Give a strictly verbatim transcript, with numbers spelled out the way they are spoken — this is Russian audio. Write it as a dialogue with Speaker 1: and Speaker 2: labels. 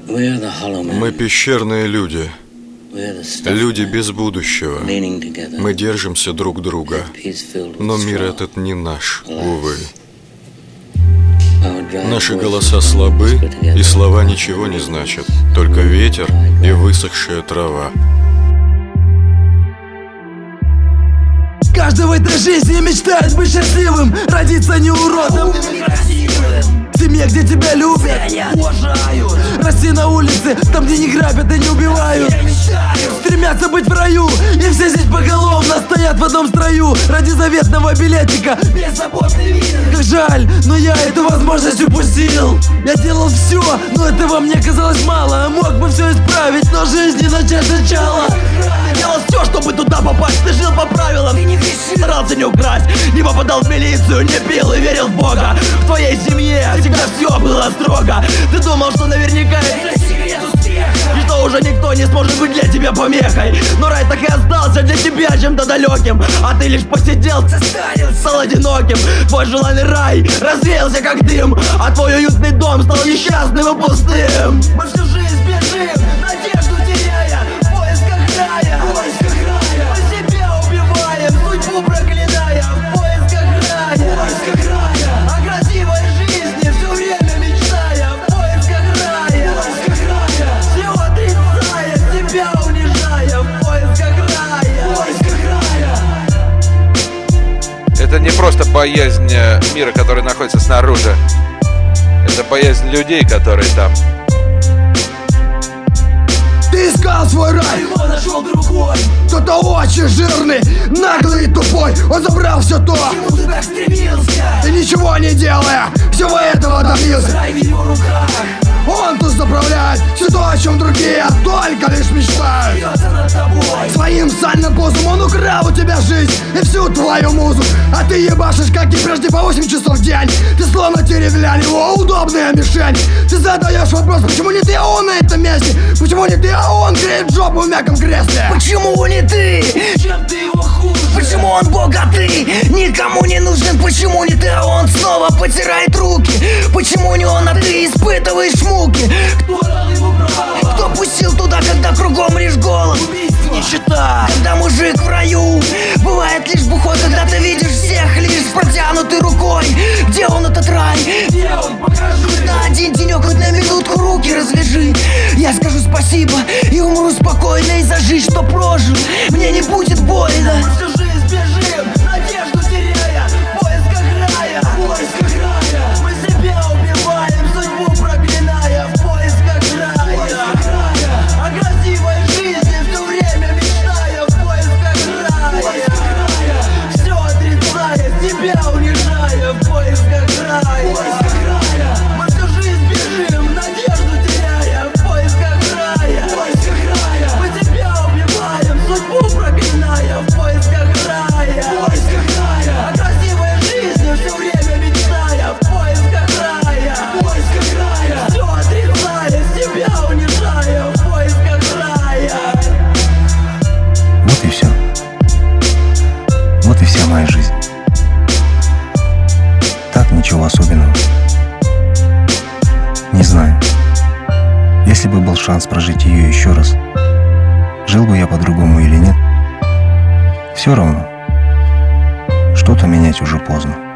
Speaker 1: Мы пещерные люди, люди без будущего. Мы держимся друг друга, но мир этот не наш, увы. Наши голоса слабы, и слова ничего не значат, только ветер и высохшая трава.
Speaker 2: Каждый в этой жизни мечтает быть счастливым, родиться не уродом, в семье, где тебя любят, уважают, расти на улице, там, где не грабят и не убивают, стремятся быть в раю, и все здесь поголовно стоят в одном строю ради заветного билетика, беззаботный вид. Как жаль, но я эту возможность упустил. Я делал все, но этого мне казалось мало. Мог бы все исправить, но жизнь не начать сначала. Делал все, чтобы туда попасть, ты жил по правилам, ты не грешил, старался не украсть, не попадал в милицию, не пил и верил в Бога. В твоей семье всегда все было строго. Ты думал, что наверняка это секрет успеха, и что уже никто не сможет быть для тебя помехой. Но рай так и остался для тебя чем-то далеким, а ты лишь посидел, состарился, стал одиноким. Твой желанный рай развеялся как дым, а твой уютный дом стал несчастным и пустым. Мы всю жизнь бежим, надежду теряя, в поисках рая, в поисках рая. Мы себя убиваем, судьбу проклиная, в поисках рая, в поисках рая. О красивой жизни все время мечтая, в поисках рая, в поисках рая. Все отрицая, себя унижая, в поисках рая, в поисках рая.
Speaker 3: Это не просто боязнь мира, который находится снаружи. Это боязнь людей, которые там.
Speaker 2: Ты искал свой рай, его нашел другой. Кто-то очень жирный, наглый и тупой. Он забрал все то, к чему ты так стремился, и ничего не делая, всего этого добился. Рай в его руках, он тут заправляет все то, о чем другие только лишь мечтают. Над тобой. Своим сальным пузом он украл у тебя жизнь и всю твою музу. А ты ебашишь, как и прежде, по восемь часов в день. Ты словно деревянный, его удобная мишень. Ты задаешь вопрос, почему не ты, а он на этом месте? Почему не ты, а он греет жопу в мягком кресле? Почему не ты? Чем ты его хуже? Почему он богатый, никому не нужен? Почему не ты, а он снова потирает руки? Почему не он, а ты испытываешь муки? Кто дал ему право? Кто пустил туда, когда кругом лишь голод? Убийство, нищета. Когда мужик в раю, бывает лишь бухой, когда ты видишь всех лишь с протянутой рукой. Где он, этот рай? Где он? Покажи. На один денек, хоть на минутку руки развяжи. Я скажу спасибо и умру спокойно из-за жизнь, что прожил. Мне не будет больно. Мы всю жизнь бежим, надежду теряя, в поисках рая, в поисках рая. Мы себя убиваем, судьбу проклиная, в поисках рая, в поисках рая. О красивой жизни все время мечтая, в поисках рая, в поисках рая. Все отрицая, себя унижая, в поисках рая, в поисках рая. Мы всю жизнь бежим, надежду теряя, в поисках рая, в поисках рая. Мы себя убиваем, судьбу проклиная, в поисках рая, в поисках рая. О красивой жизни все время мечтая, в поисках рая, в поисках рая. Все отрицая, себя унижая, в поисках рая.
Speaker 4: Вот и все. Вот и вся моя жизнь. Так, ничего особенного. Не знаю. Если бы был шанс прожить ее еще раз, жил бы я по-другому или нет, все равно. Что-то менять уже поздно.